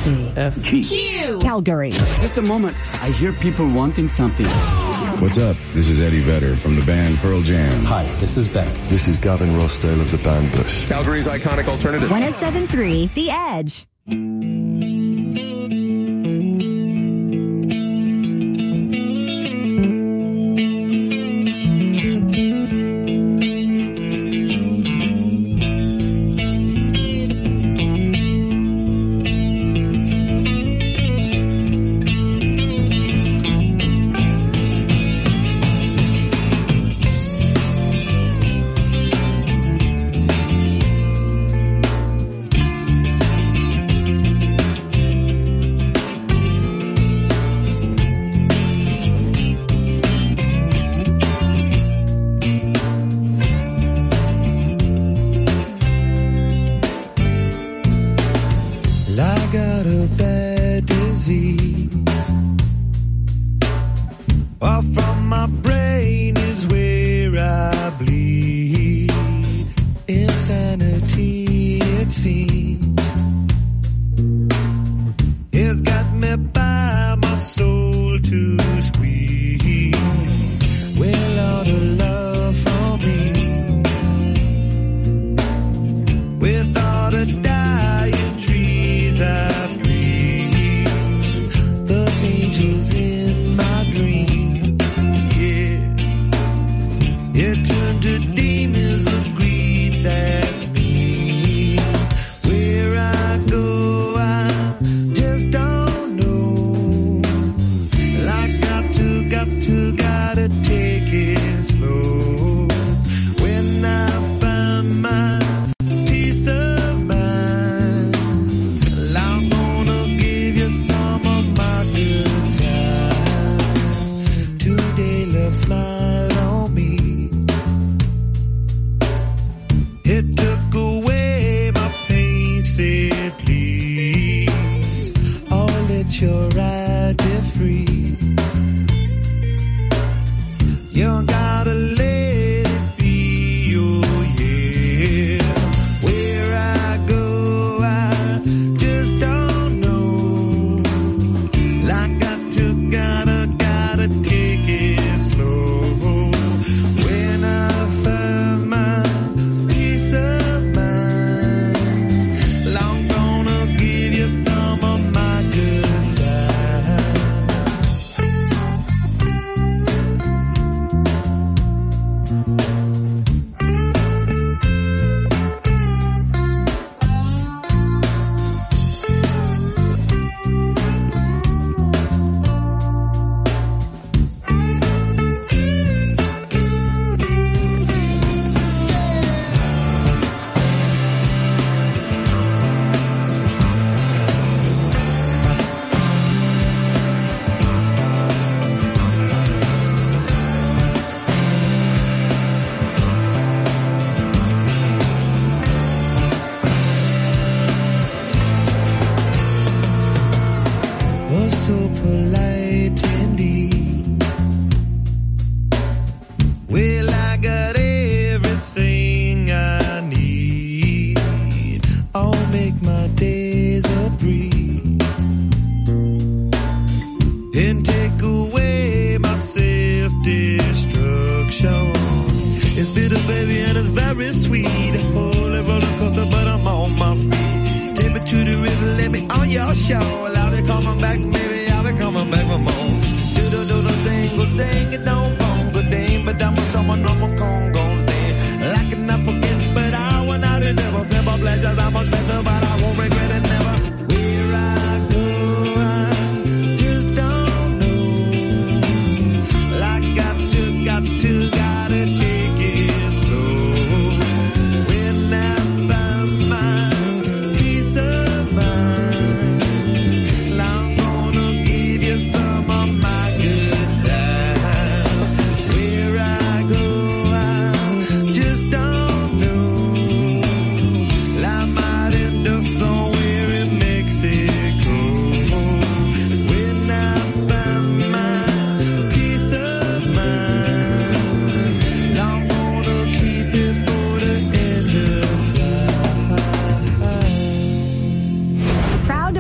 C. F. G. Q. Calgary. Just a moment. I hear people wanting something. What's up? This is Eddie Vedder from the band Pearl Jam. Hi, this is Beck. This is Gavin Rossdale of the band Bush. Calgary's iconic alternative. 107.3 The Edge.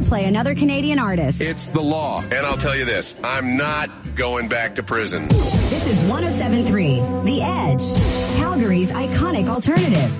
play another Canadian artist. It's the law. And I'll tell you this, I'm not going back to prison. This is 107.3 The Edge, Calgary's iconic alternative.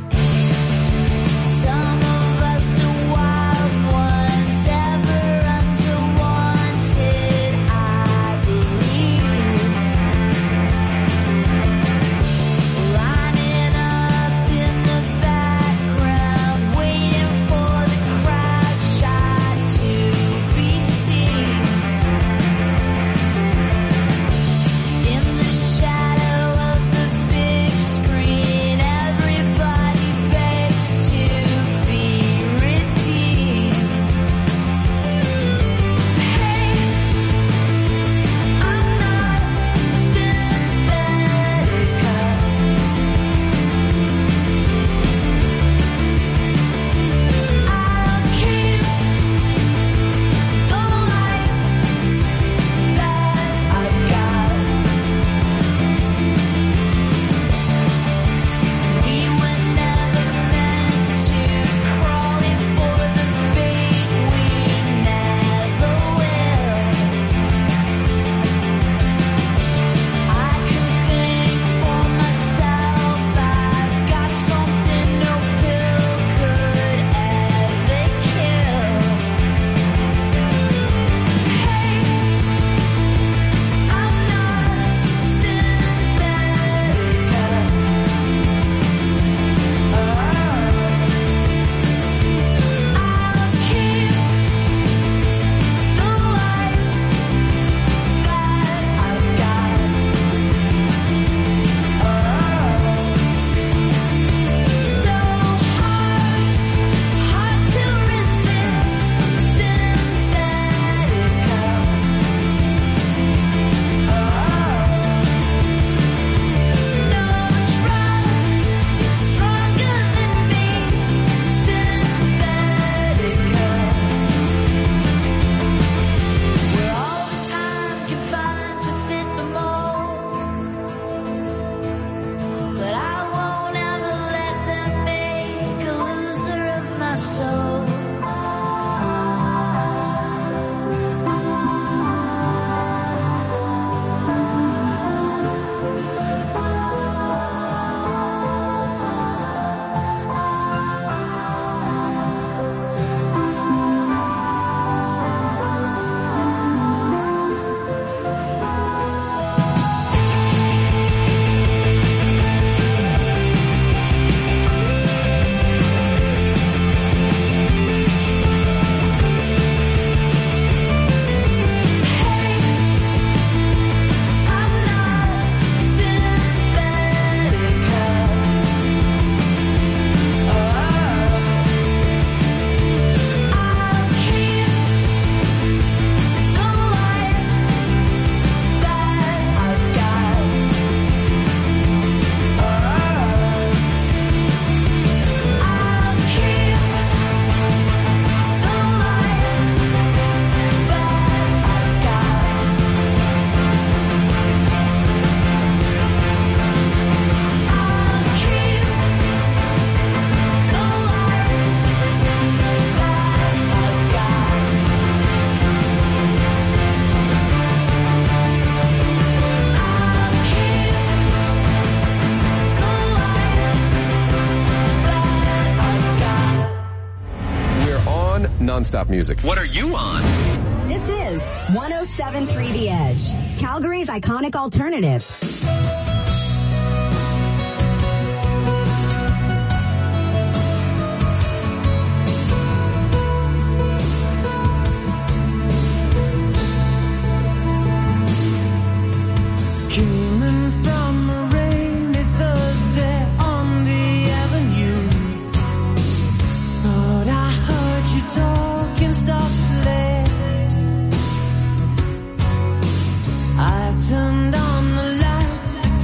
Non-stop music. What are you on? This is 107.3 The Edge, Calgary's iconic alternative. Turned on the lights.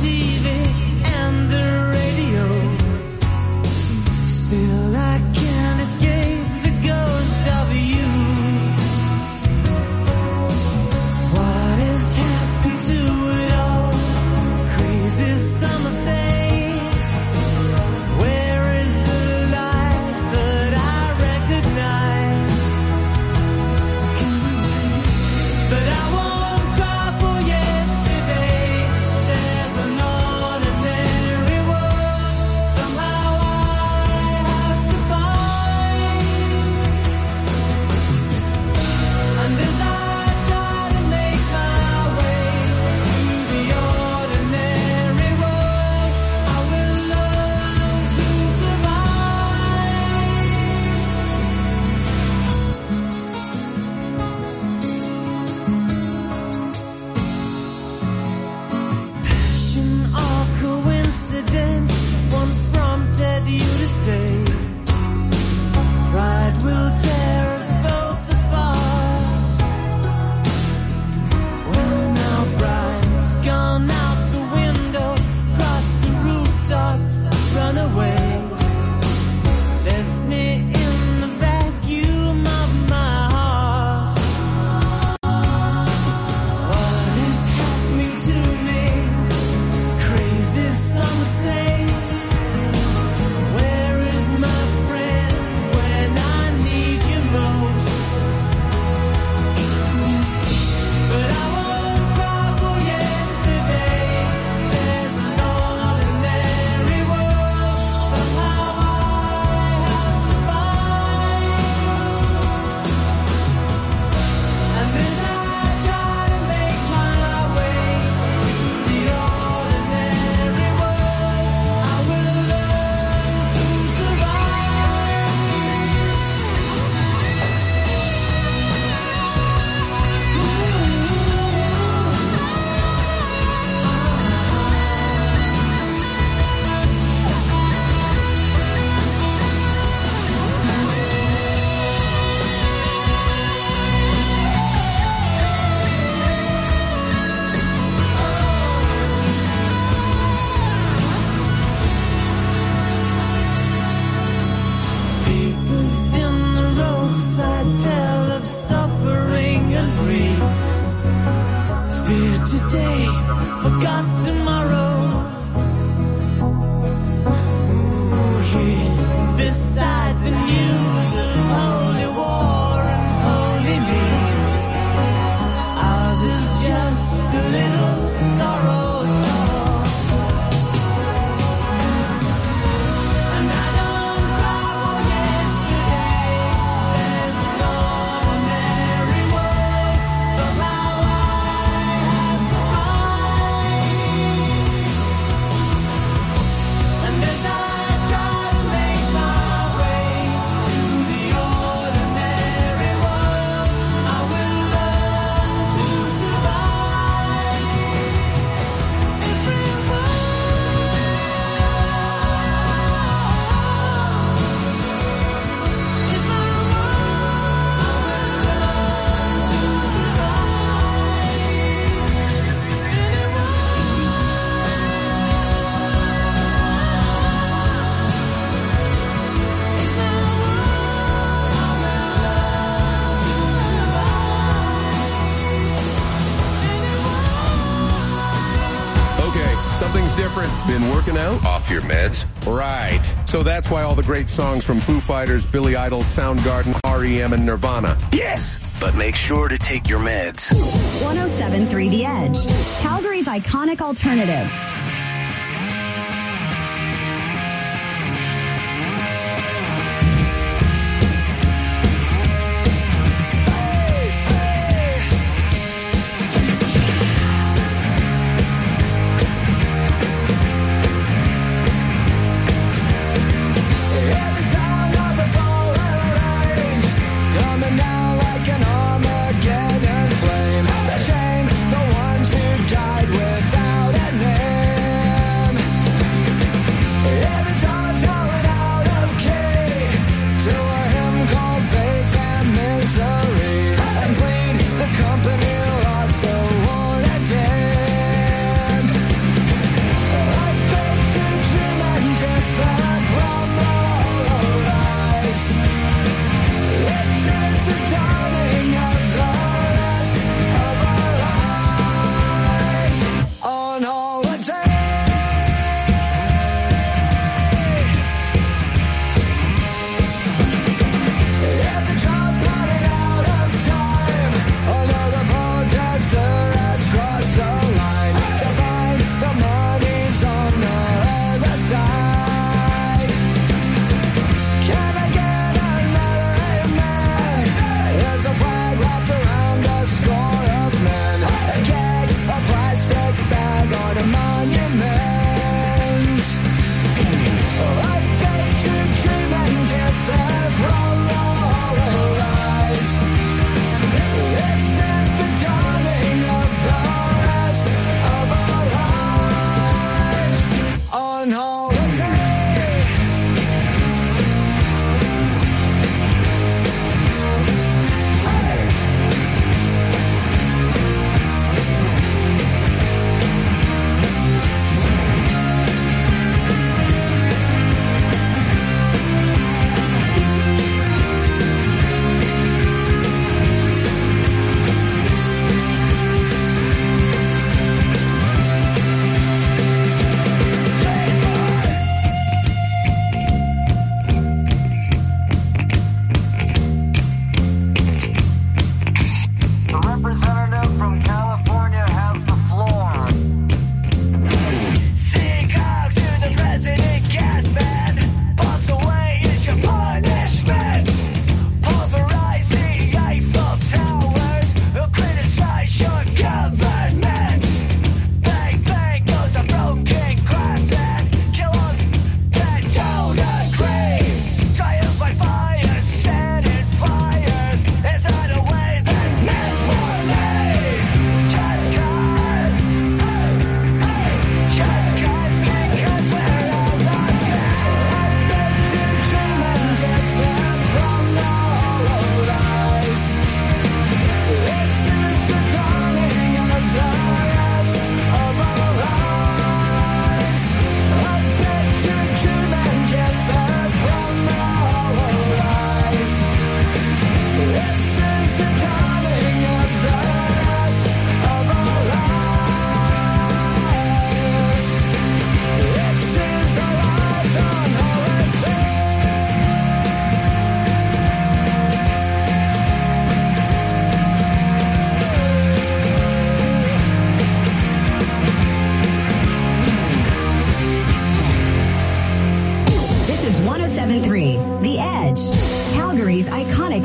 forgot tomorrow. Ooh, here, beside the news of holy war and holy me, ours is just a little sorrow. Been working out? Off your meds? Right. So that's why all the great songs from Foo Fighters, Billy Idol, Soundgarden, R.E.M. and Nirvana. Yes! But make sure to take your meds. 107.3 The Edge, Calgary's iconic alternative. Armageddon flame, the shame, the ones who died without a name.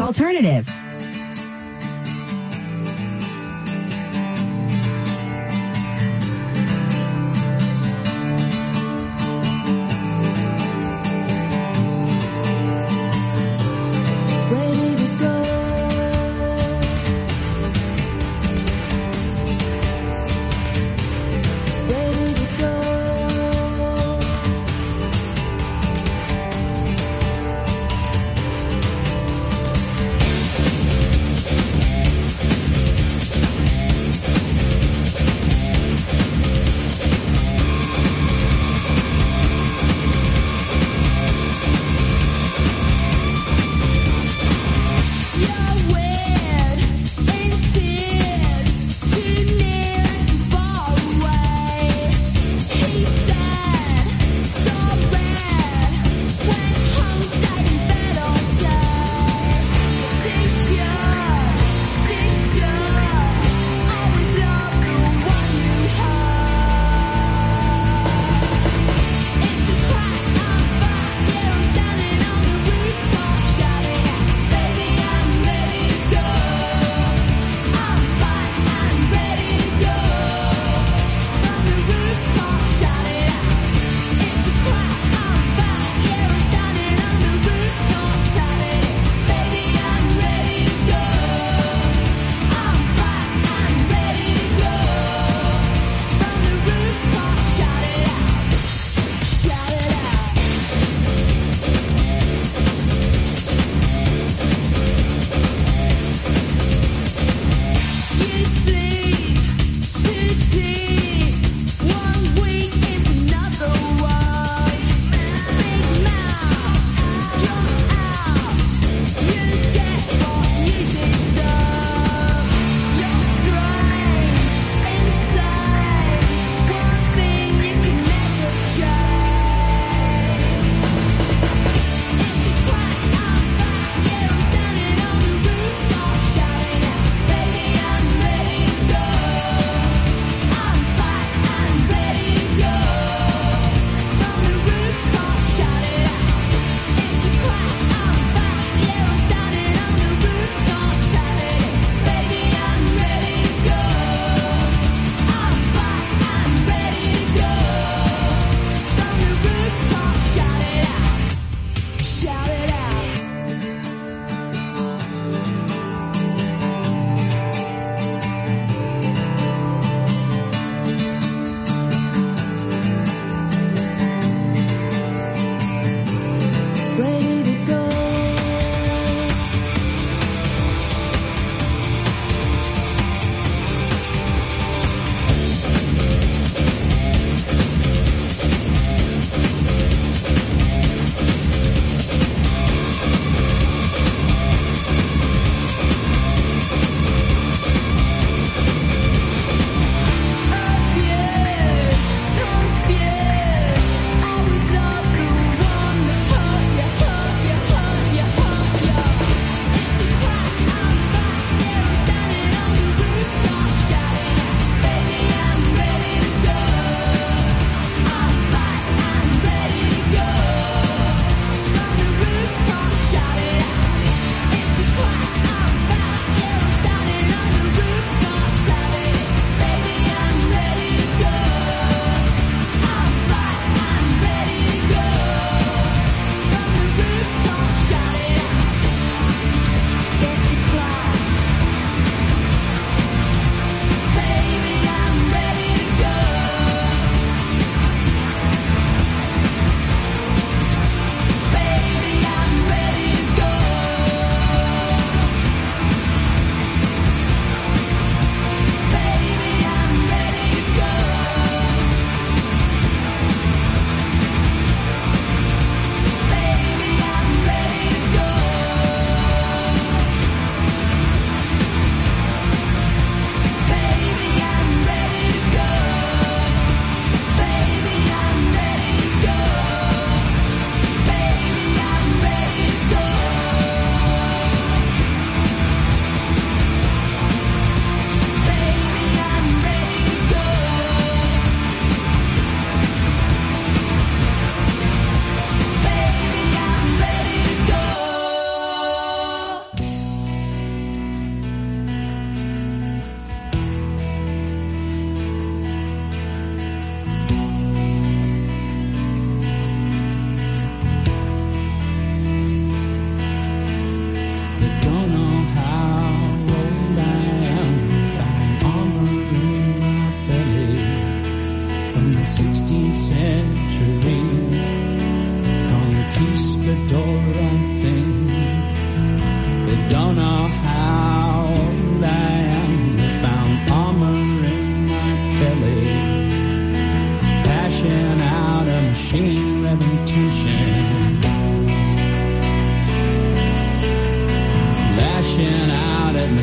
Alternative.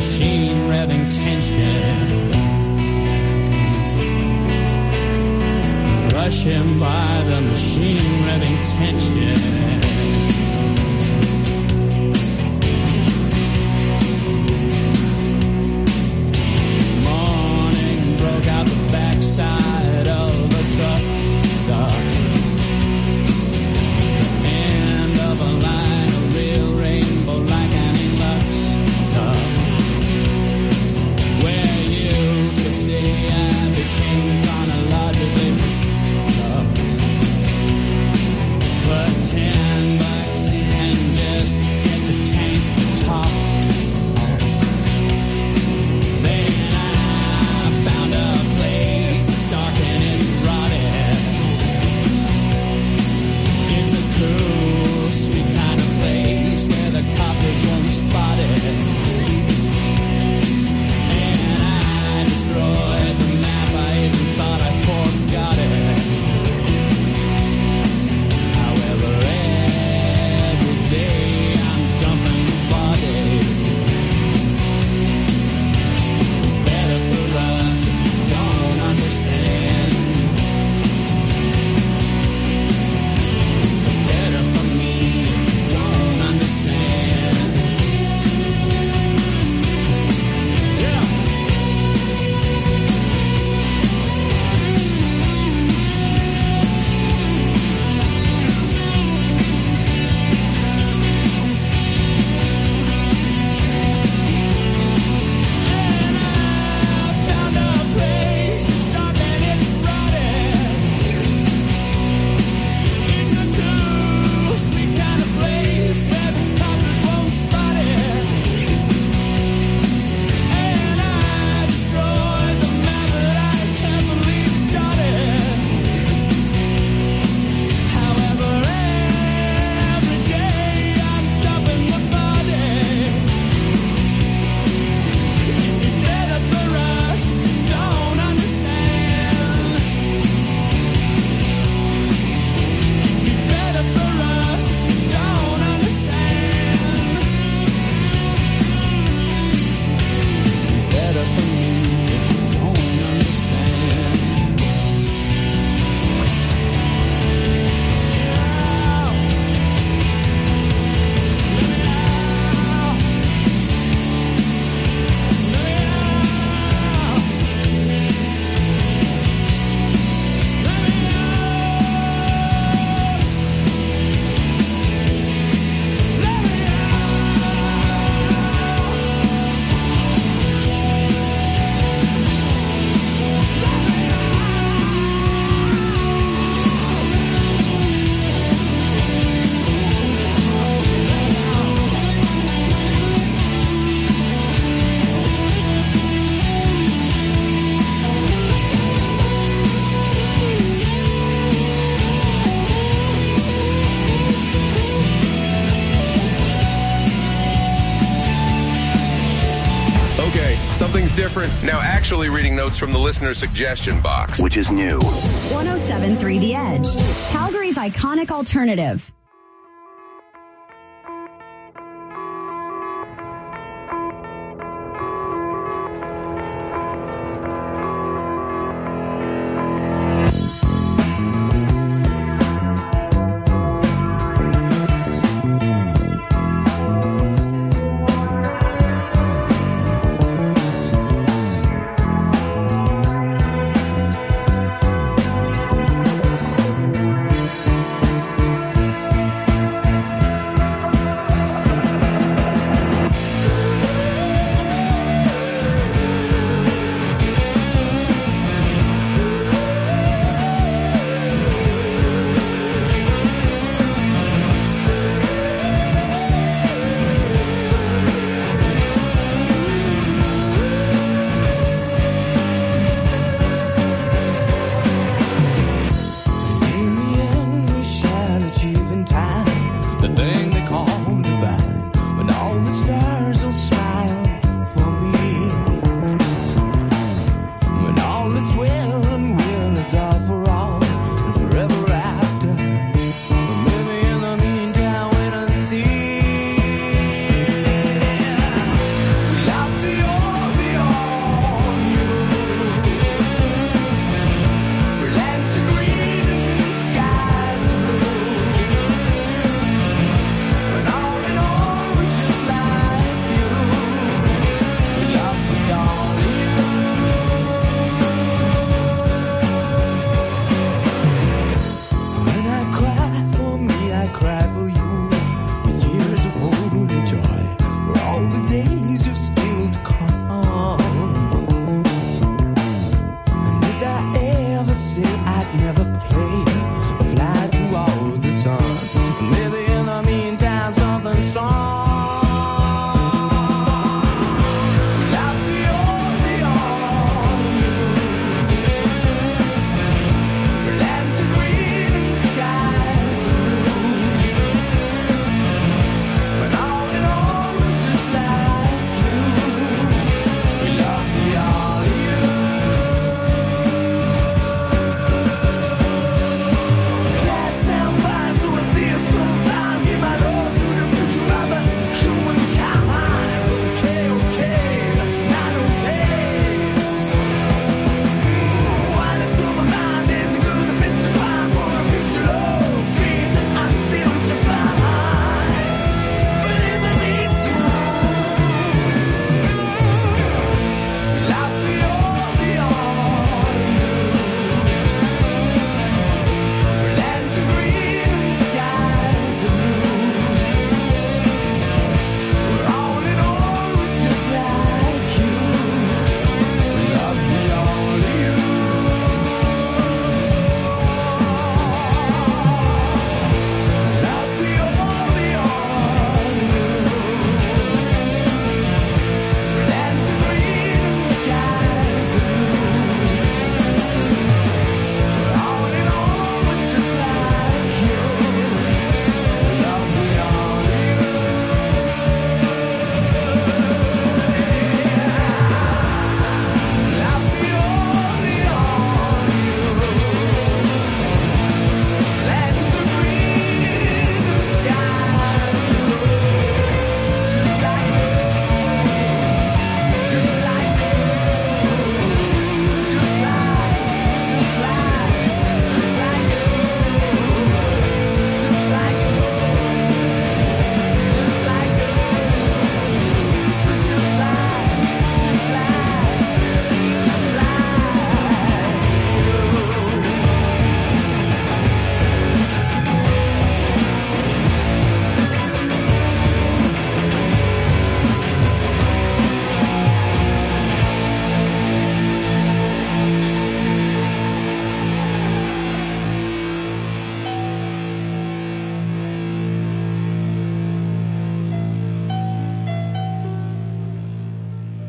machine revving tension, rushing by the machine revving tension. Morning broke out the backside of a truck stop. The end of a line, a real rainbow like an lux stop. Where you could see I became chronologically up. But $10 in just to get the tank to talk. Then I found a place that's dark and it's rotted. It's a cool, sweet kind of place where the coppers won't spot it. And I destroyed the map, I even thought I forgot it. However, every day I'm dumping the body. Better for us if you don't understand. Better for me if you don't understand. Yeah. Found a place that's dark and it's rotted. It's a cool, sweet kind of place where the coppers won't spot it. And I destroyed the map that I carefully dotted. However, every day I'm dumping the body. Better for us, don't understand. Better for us, don't understand. Better for me if you don't understand. Okay, something's different. Now actually reading notes from the listener suggestion box, which is new. 107.3 The Edge, Calgary's iconic alternative.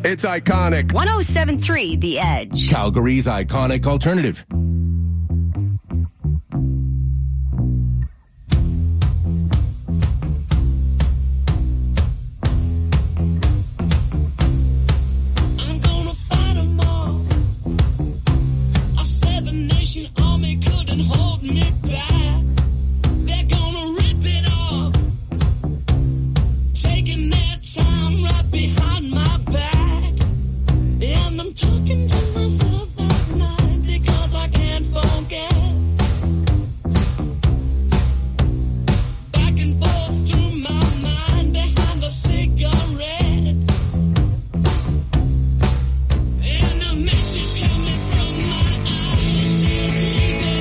It's iconic. 107.3 The Edge. Calgary's iconic alternative. I'm gonna fight 'em all. A seven-nation army couldn't hold me back. They're gonna rip it off, taking their time right behind my back. And I'm talking to myself at night because I can't forget. Back and forth through my mind behind a cigarette. And a message coming from my eyes says leave it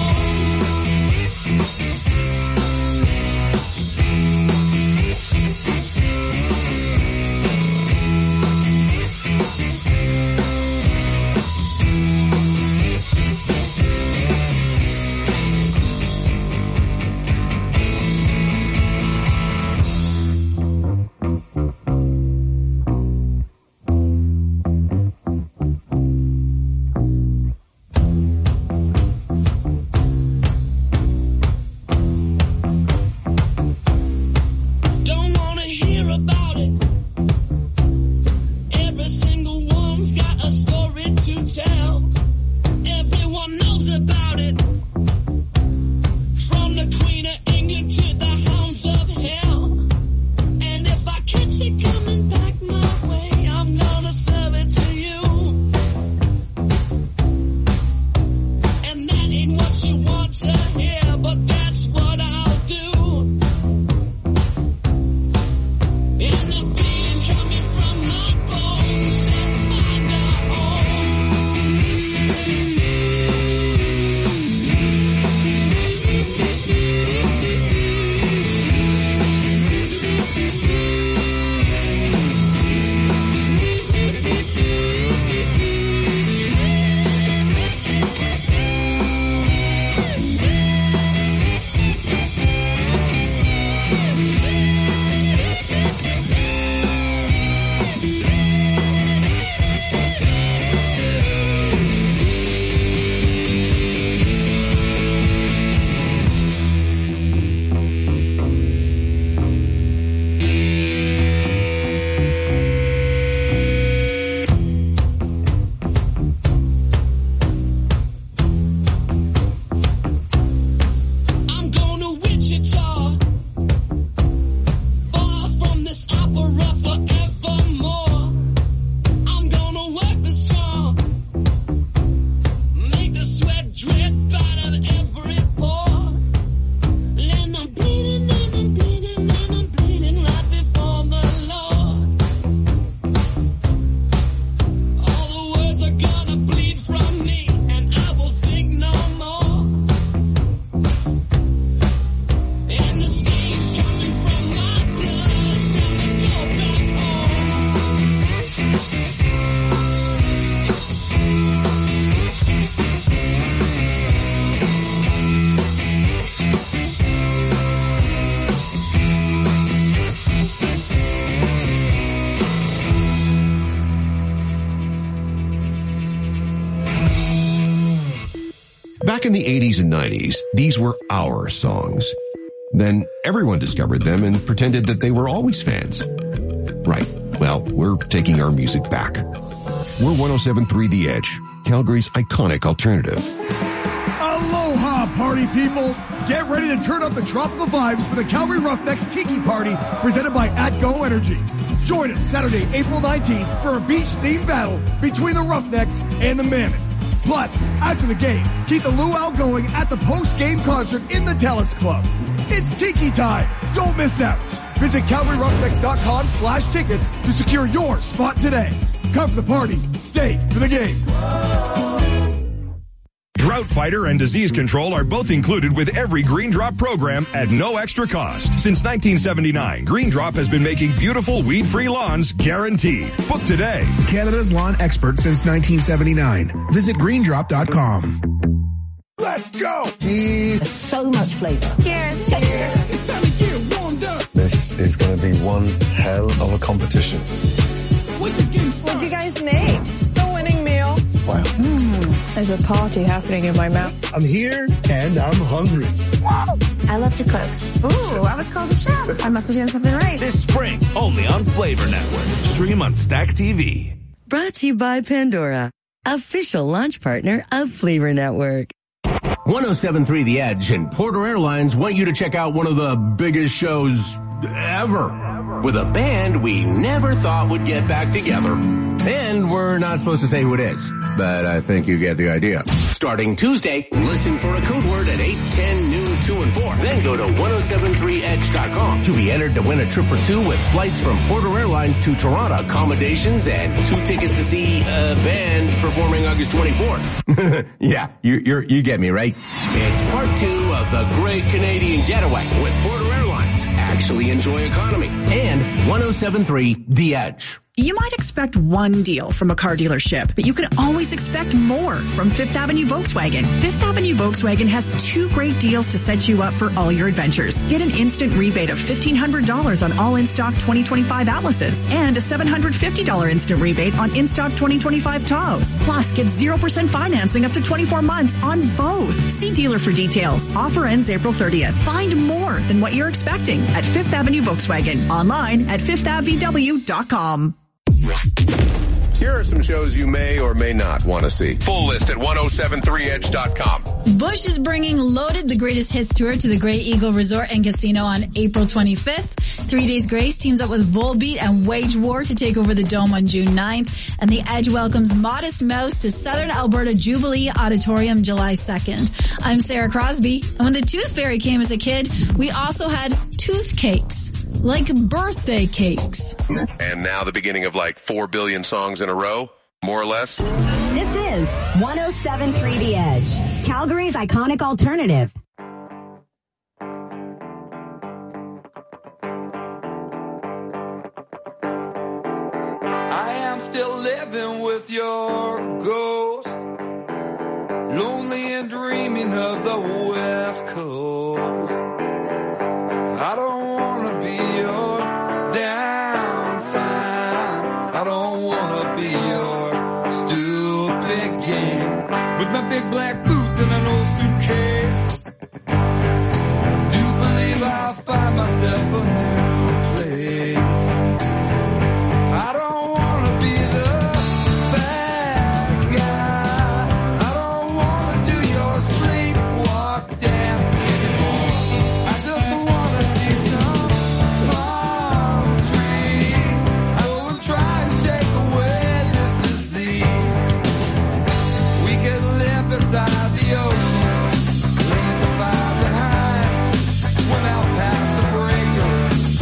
don't wanna hear about it. Every single one's got a story to tell. Everyone knows about it. From the Queen of England to the hounds of hell. And if I catch it coming back my way, I'm gonna serve it to you. And that ain't what you want to hear, but that's what I'll do. And the feeling coming from my bones says find a I'm going to Wichita, far from this opera forevermore. I'm gonna work the strong, make the sweat drip out of every pore. And I'm bleeding and I'm bleeding and I'm bleeding right before the Lord. All the words are gonna bleed from me and I will think no more. And the stains coming from my blood tell me go back home. Back in the 80s and 90s, these were our songs. Then everyone discovered them and pretended that they were always fans. Right. Well, we're taking our music back. We're 107.3 The Edge, Calgary's iconic alternative. Aloha, party people! Get ready to turn up the tropical vibes for the Calgary Roughnecks Tiki Party presented by AtGo Energy. Join us Saturday, April 19th for a beach-themed battle between the Roughnecks and the Mammoth. Plus, after the game, keep the luau going at the post-game concert in the Talents Club. It's Tiki time! Don't miss out! Visit CalgaryRoughnecks.com/tickets to secure your spot today. Come for the party, stay for the game. Drought Fighter and disease control are both included with every Green Drop program at no extra cost. Since 1979, Green Drop has been making beautiful weed-free lawns guaranteed. Book today. Canada's lawn expert since 1979. Visit greendrop.com. Let's go! So much flavor. Cheers. Cheers. It's time to get warmed up. This is going to be one hell of a competition. We're just getting started. you guys make? The winning meal. Wow. There's a party happening in my mouth. I'm here and I'm hungry. I love to cook. Ooh, I was called a chef. I must be doing something right. This spring, only on Flavor Network. Stream on Stack TV. Brought to you by Pandora, official launch partner of Flavor Network. 107.3 The Edge and Porter Airlines want you to check out one of the biggest shows ever with a band we never thought would get back together. And we're not supposed to say who it is, but I think you get the idea. Starting Tuesday, listen for a code word at 8, 10, noon, 2, and 4. Then go to 1073edge.com to be entered to win a trip or two with flights from Porter Airlines to Toronto, accommodations, and 2 tickets to see a band performing August 24th. Yeah, you get me, right? It's part 2 of the Great Canadian Getaway with Porter Airlines. Actually enjoy economy. And 107.3 The Edge. You might expect one deal from a car dealership, but you can always expect more from Fifth Avenue Volkswagen. Fifth Avenue Volkswagen has 2 great deals to set you up for all your adventures. Get an instant rebate of $1,500 on all in-stock 2025 Atlases and a $750 instant rebate on in-stock 2025 Tahoes. Plus, get 0% financing up to 24 months on both. See dealer for details. Offer ends April 30th. Find more than what you're expecting at Fifth Avenue Volkswagen. Online at fifthAvW.com. Here are some shows you may or may not want to see. Full list at 1073edge.com. Bush is bringing Loaded, the Greatest Hits Tour to the Great Eagle Resort and Casino on April 25th. 3 Days Grace teams up with Volbeat and Wage War to take over the Dome on June 9th. And The Edge welcomes Modest Mouse to Southern Alberta Jubilee Auditorium July 2nd. I'm Sarah Crosby. And when the Tooth Fairy came as a kid, we also had tooth cakes. Like birthday cakes. And now the beginning of like 4 billion songs in a row, more or less. This is 107.3 The Edge, Calgary's iconic alternative. I am still living with your ghost, lonely and dreaming of the West Coast. I don't want to be your downtime. I don't want to be your stupid game. With my big black boots and an old suitcase, I do believe I'll find myself a new place. I don't want to be the bad guy. I don't want to do your sleepwalk dance anymore. I just want to see some palm trees. I will try to shake away this disease. We could live beside the ocean, leave the fire behind, swim out past the breaker,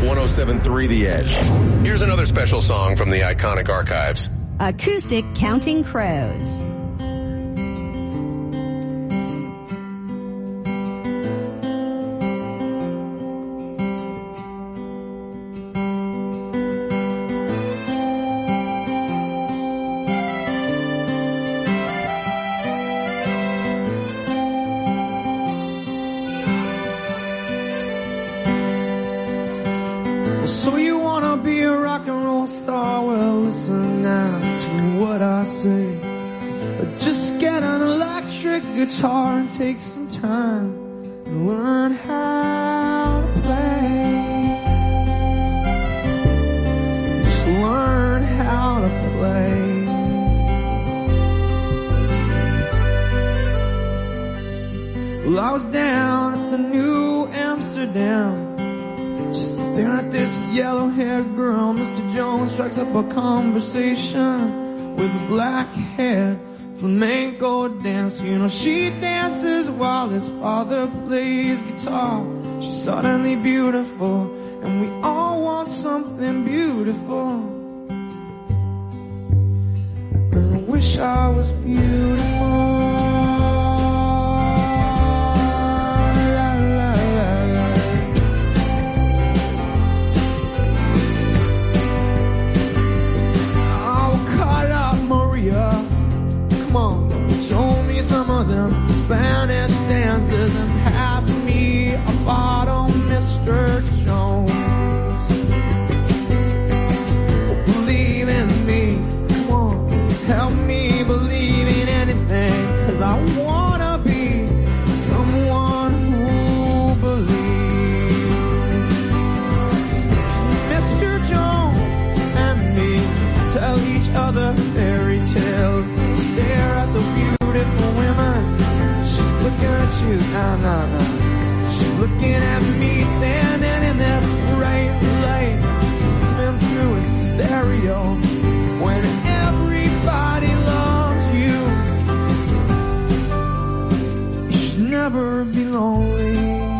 107.3 The Edge. Here's another special song from the iconic archives. Acoustic Counting Crows. So you wanna be a rock and roll star? Well, listen now to what I say. Just get an electric guitar and take some time and learn how to play. Just learn how to play. Well, I was down at the New Amsterdam, staring at this yellow-haired girl. Mr. Jones strikes up a conversation with a black-haired flamenco dancer. You know, she dances while his father plays guitar. She's suddenly beautiful, and we all want something beautiful. And I wish I was beautiful. Come on, show me some of them Spanish dances and pass me a bottle, Mr. Jones. Believe in me, come on, help me believe in anything, 'cause I wanna be someone who believes. Mr. Jones and me tell each other fairy tales, stare at the beautiful women. She's looking at you, nah. She's looking at me, standing in this bright light, coming through in stereo. When everybody loves you, you should never be lonely.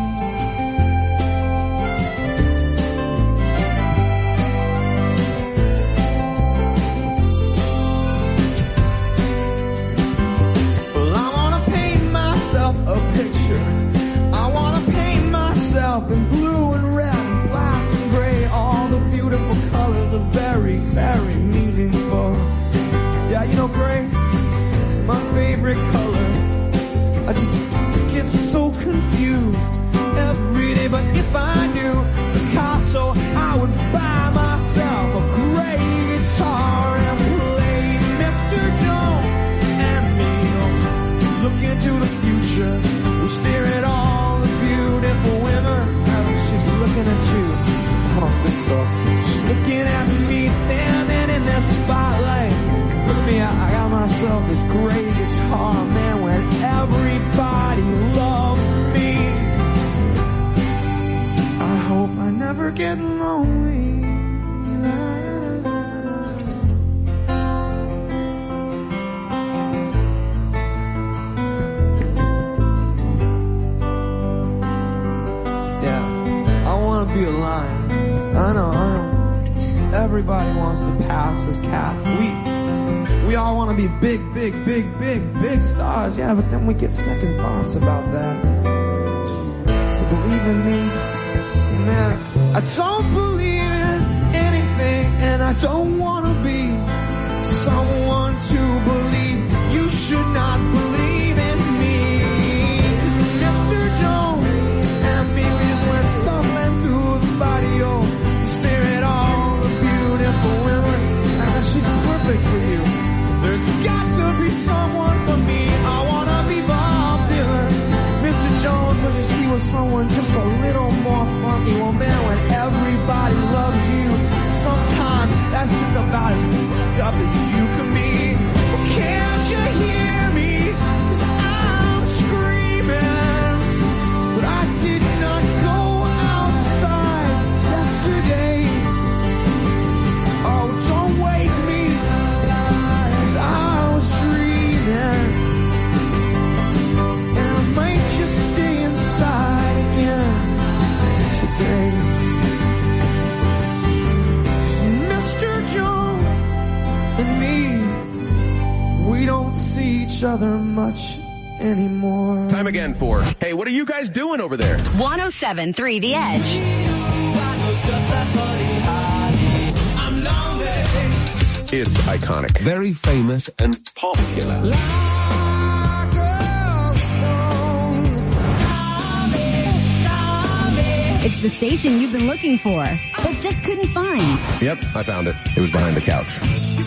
A picture. I wanna paint myself in blue and red and black and gray. All the beautiful colors are very, very meaningful. Yeah, you know gray? It's my favorite color. I just get so confused every day. But if I knew Picasso, I would buy myself a gray guitar and play Mr. Jones and me. Look into the future, we stare at all the beautiful women. She's looking at you, I don't think so. She's looking at me, standing in this spotlight. Look at me, I got myself this great guitar, man, when everybody loves me. I hope I never get lonely. Be a lion. I know. Everybody wants to pass as cats. We all want to be big stars. Yeah, but then we get second thoughts about that. So believe in me, man. I don't believe in anything, and I don't want to be someone to believe. You should not believe in me. Mr. Jones and me, we just went stumbling through the barrio. You stare at all the beautiful women, and she's perfect for you. There's got to be someone for me. I wanna be Bob Dylan. Mr. Jones, wish he was someone just a little more funky. Well, man, when everybody loves you, sometimes that's just about as fucked up as you can be. Well, can't you hear me? 'Cause I'm screaming, but I did not go outside yesterday. Oh, don't wake me, 'cause I was dreaming, and I might just stay inside again today. each other much anymore. Time again for, hey, what are you guys doing over there? 107.3 The Edge. It's iconic. Very famous and popular. It's the station you've been looking for, but just couldn't find. Yep, I found it. It was behind the couch.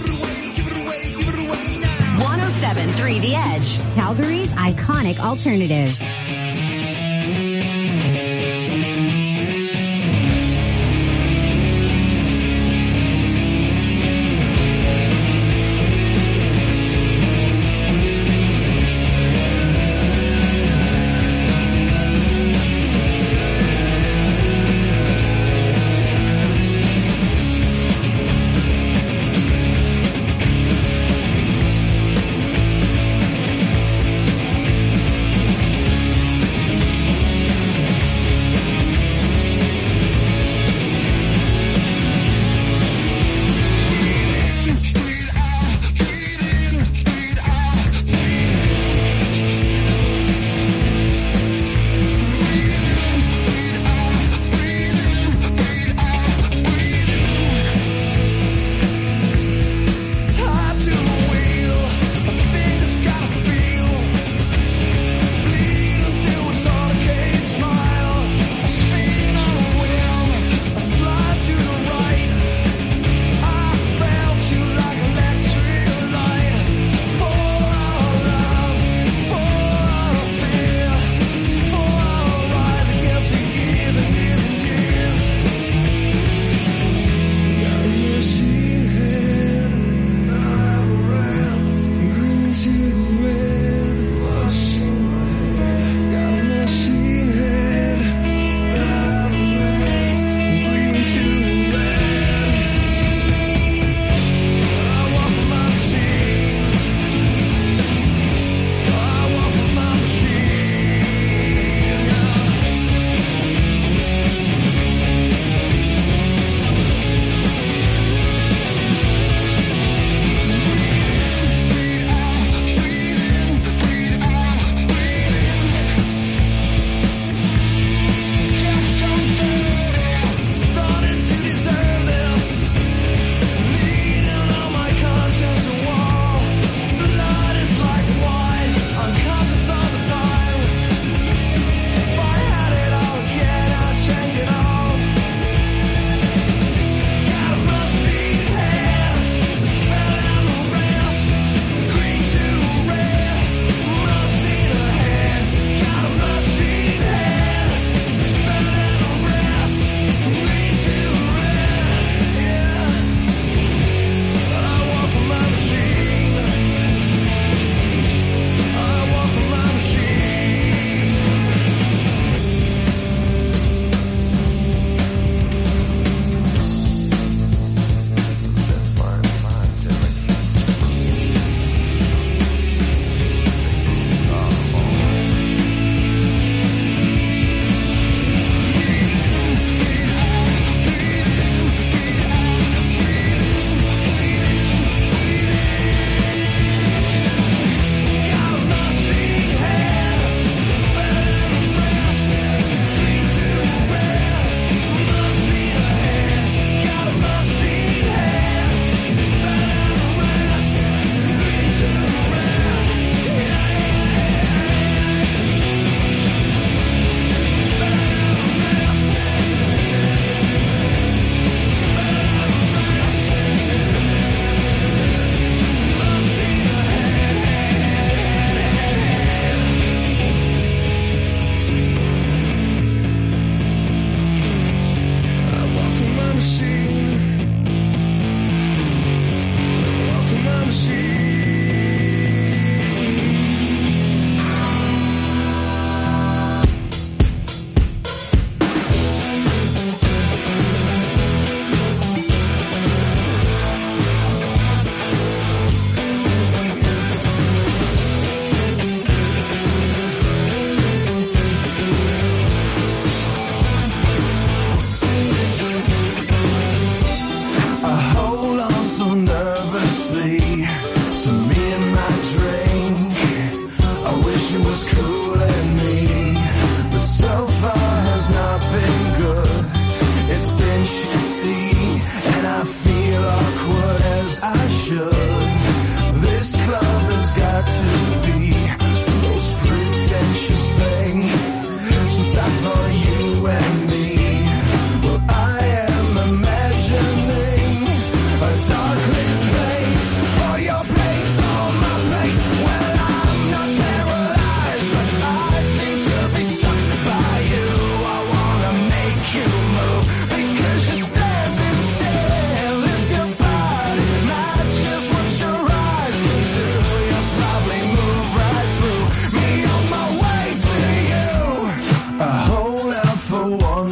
107.3 The Edge, Calgary's iconic alternative.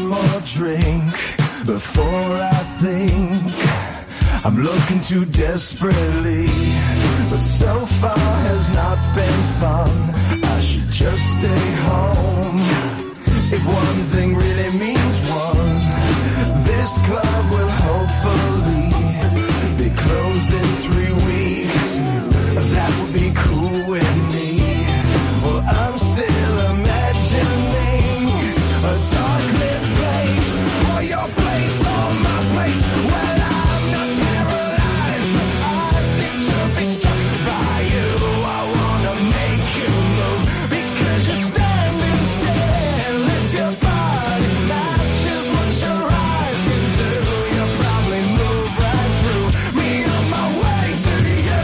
more drink before I think. I'm looking too desperately, but so far has not been fun. I should just stay home. If one thing really means one, this club will hopefully be closed in 3 weeks. That would be cool with me. Well, I'm still imagining a dark lit place, or your place or my place. Well, I'm not paralyzed, but I seem to be struck by you. I wanna make you move because you're standing still. If your body matches what your eyes can do, you'll probably move right through me on my way to you.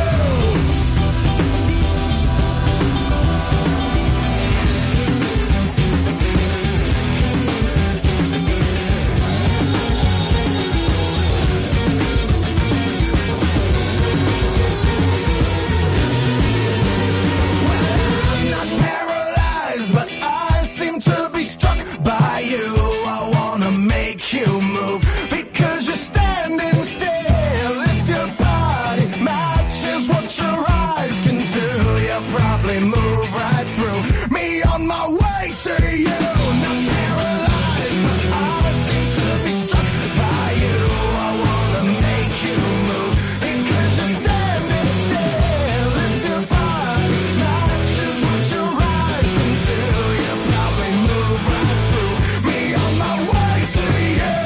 I'm not paralyzed, but I seem to be struck by you. I wanna make you move because you're standing still. If your body matches what your eyes can do, you'll probably move right through me on my way to you. Not paralyzed, but I seem to be struck by you. I wanna make you move because you're standing still. If your body matches what your eyes can do, you'll probably move right through me on my way to you.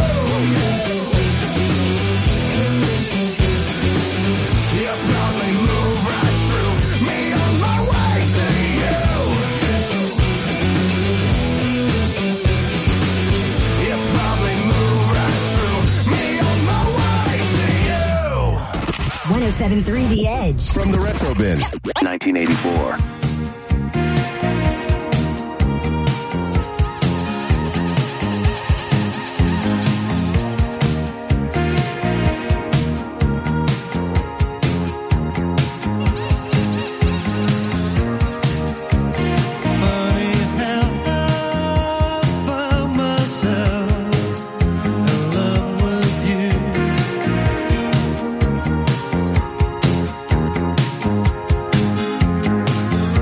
You'll probably move right through me on my way to you. You'll probably move right through me on my way to you. 107.3 The Edge. From the Retro Bin, 1984. Myself in love with you.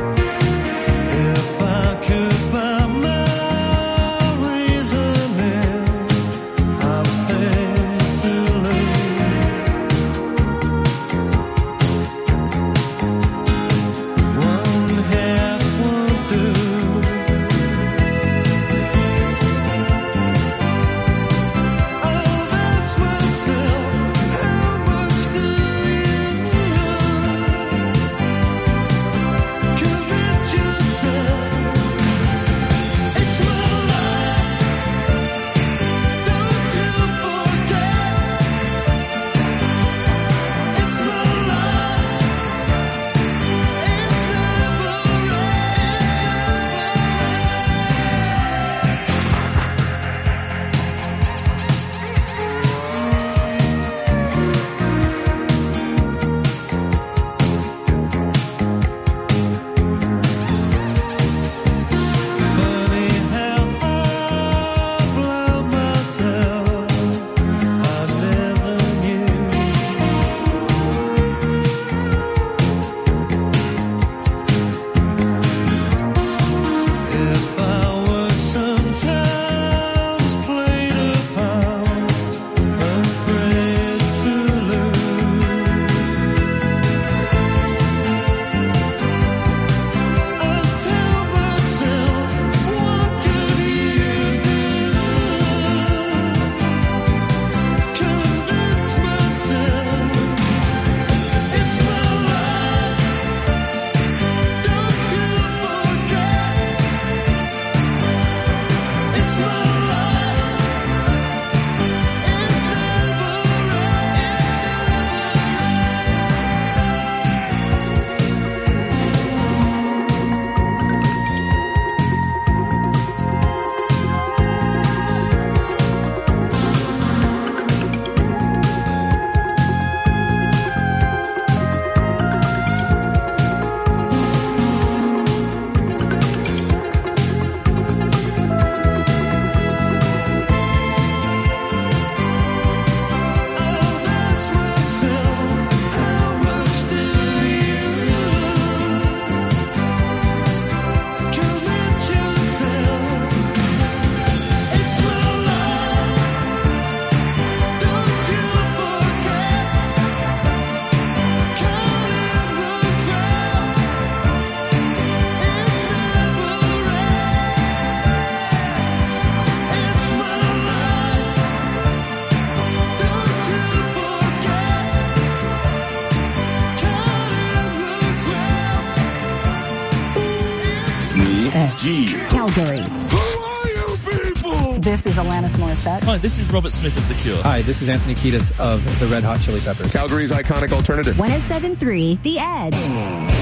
G. Calgary. This is Alanis Morissette. Hi, this is Robert Smith of The Cure. Hi, this is Anthony Kiedis of the Red Hot Chili Peppers. Calgary's iconic alternative. 107.3 The Edge.